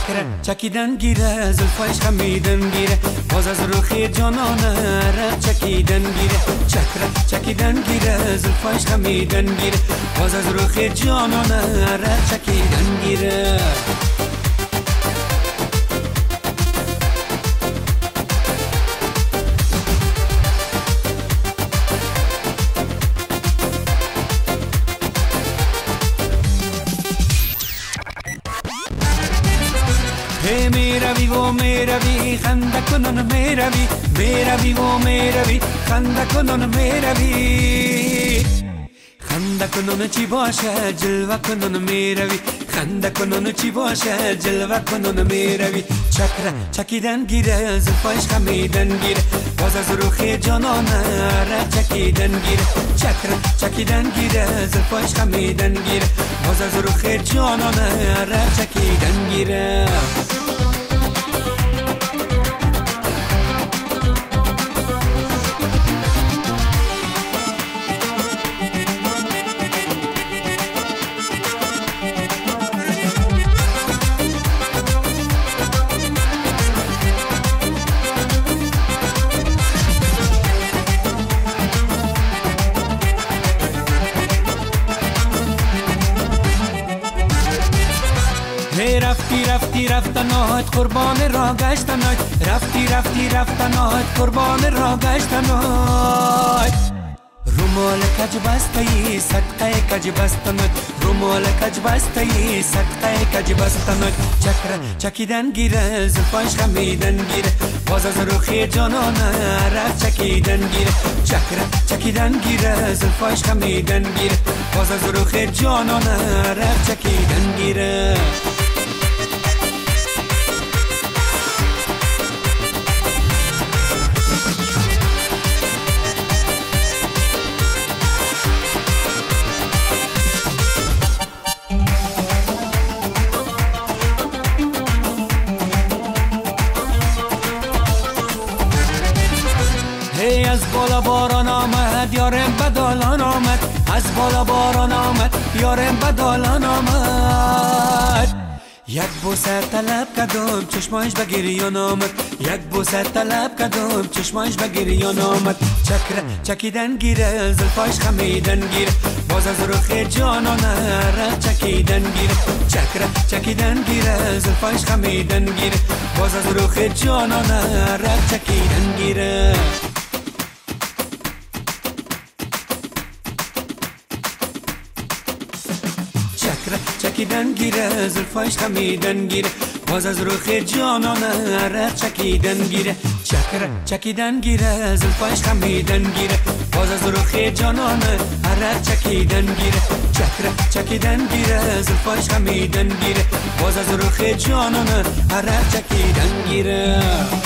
چکره چکیدن گیره زلفایش خمیدن گیره باز از روخی جانانه ره چکیدن گیره چکره چکیدن گیره زلفایش خمیدن گیره باز از روخی جانانه ره چکیدن گیره میروی و میروی خنده کنون میروی و میروی خنده کنون میروی خنده کنون چی باشه جلوه کنون میروی خنده کنون چی باشه جلوه کنون میروی چکره چکیدن گیره زلفایش خمیدن گیره باز از روخی جانانه ره چکیدن گیره چکره چکیدن گیره زلفایش خمیدن گیره باز از روخی جانانه ره چکیدن گیره رفتی رفتنات قربان را گشتنات رفتی رفتنات قربان را گشتنات رومال کج بستایی صدقه کج بستنات رومال کج بستایی صدقه کج بستنات چکره چکیدن گیره زلفایش خمیدن گیره باز از روخی جانانه ره چکیدن گیره چکره چکیدن گیره زلفایش خمیدن گیره باز از روخی جانانه ره چکیدن گیره از بالا باران آمد یارم بدالان آمد از بالا باران آمد یارم بدالان آمد یک بوسه طلب کردم چشمایش به گریان آمد یک بوسه طلب کردم چشمایش به گریان آمد چکره چکیدن گیره زلفایش خمیدن گیره باز از روخی جانانه ره چکیدن گیره چکره چکیدن گیره زلفایش خمیدن گیره باز از روخی جانانه ره چکیدن گیره چکیدن گیره زلفایش خمیدن گیره باز از روخی جانانه ره چکیدن گیره چکره چکیدن گیره زلفایش خمیدن گیره باز از روخی جانانه ره چکیدن گیره چکره چکیدن گیره زلفایش خمیدن گیره باز از روخی جانانه ره چکیدن گیره